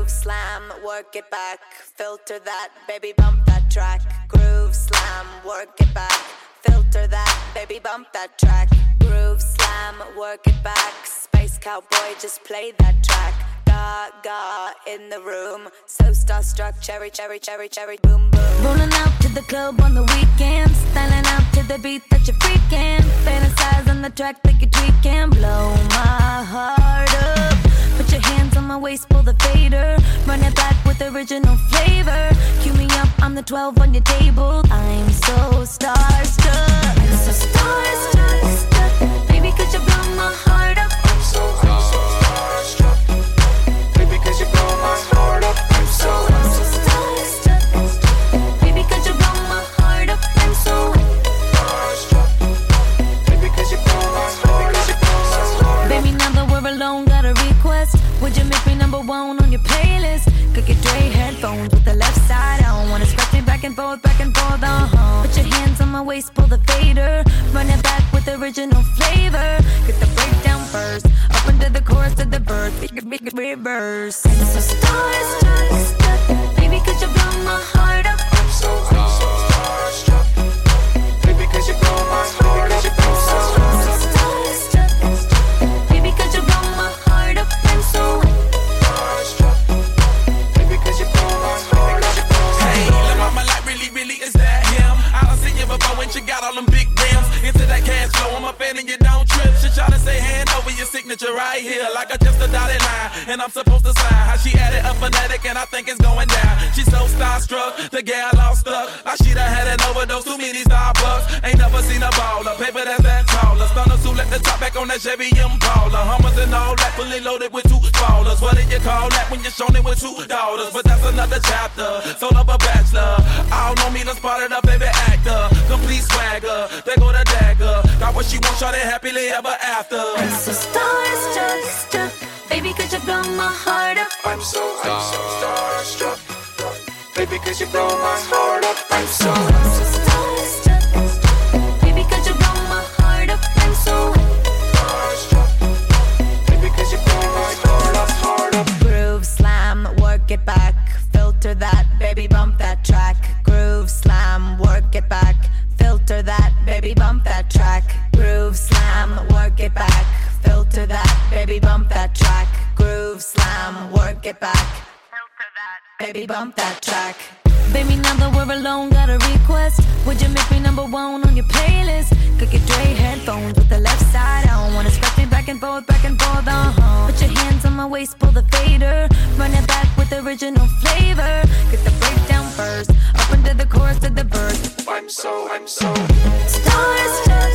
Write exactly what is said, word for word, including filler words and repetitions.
Groove slam, work it back. Filter that, baby, bump that track. Groove slam, work it back. Filter that, baby, bump that track. Groove slam, work it back. Space cowboy, just play that track. Gaga in the room, so starstruck, cherry, cherry, cherry, cherry, boom, boom. Rolling out to the club on the weekends, styling out to the beat that you're freaking. Fantasize on the track like you're tweaking. Blow my heart up. Put your hands on my waist, pull the fader. Run it back with original flavor. Cue me up, I'm the twelve on your table. I'm so starstruck. I'm so starstruck. Baby, could you blow my heart up? I'm so, I'm so starstruck. Baby, could you blow my heart up? I'm so, I'm so starstruck. Baby, could you blow my heart up? I'm so starstruck. Baby, could you blow my heart up? Baby, now that we're alone, got a request. Would you make me number one on your playlist? Could get Dre headphones with the left side out. Wanna scratch me back and forth, back and forth, uh-huh. Put your hands on my waist, pull the fader. Run it back with original flavor. Get the breakdown first. Up into the chorus of the verse. Reverse. I'm so starstruck. Baby, could you blow my heart up? I'm so, I'm so starstruck. Baby, could you blow my heart up? I'm so, I'm so starstruck. Baby, could you blow my heart up? I'm so starstruck. Baby, could you blow my heart up? Hey, La Mama, like really, really, is that him? I done seen you before when she got all them big rims. Into that cash flow, I'm a fan and you don't trip. She tryna say hand over your signature right here, like I just a dotted line, and I'm supposed to sign. How she added a phonetic, and I think it's going down. She's so starstruck, the gal all stuck. Like she done had an overdose, too many Starbucks. Ain't never seen a baller, paper that's that taller. Stunners who let the top back on that Chevy Impala. Hummers and all that, fully loaded with two ballers. What do you call that when you're shown it with two daughters? But that's another chapter, soul of a bachelor. All know me, done spotted a baby actor. Complete swagger, they go to dagger. Got what she wants, shot it happily ever after. I'm so starstruck. Baby, could you blow my heart up? I'm so, I'm so starstruck. Baby, could you blow my heart up? I'm so, I'm so starstruck. Baby, could you blow my heart up? I'm so starstruck. baby, could you blow my heart up, heart up? Groove slam, work it back. Filter that, baby, bump that track. Groove slam, work it back. Filter that, baby, bump that track. Groove slam, work it back. Filter that, baby, bump that track. Groove slam, work it back. Filter that, baby, bump that track. Baby, now that we're alone, got a request. Would you make me number one on your playlist? Could get Dre headphones with the left side out. Wanna scratch me back and forth, back and forth, uh-huh. Put your hands on my waist, pull the fader. Run it back with original flavor. Get the breakdown first. Up into the chorus of the verse. I'm so, I'm so starstruck.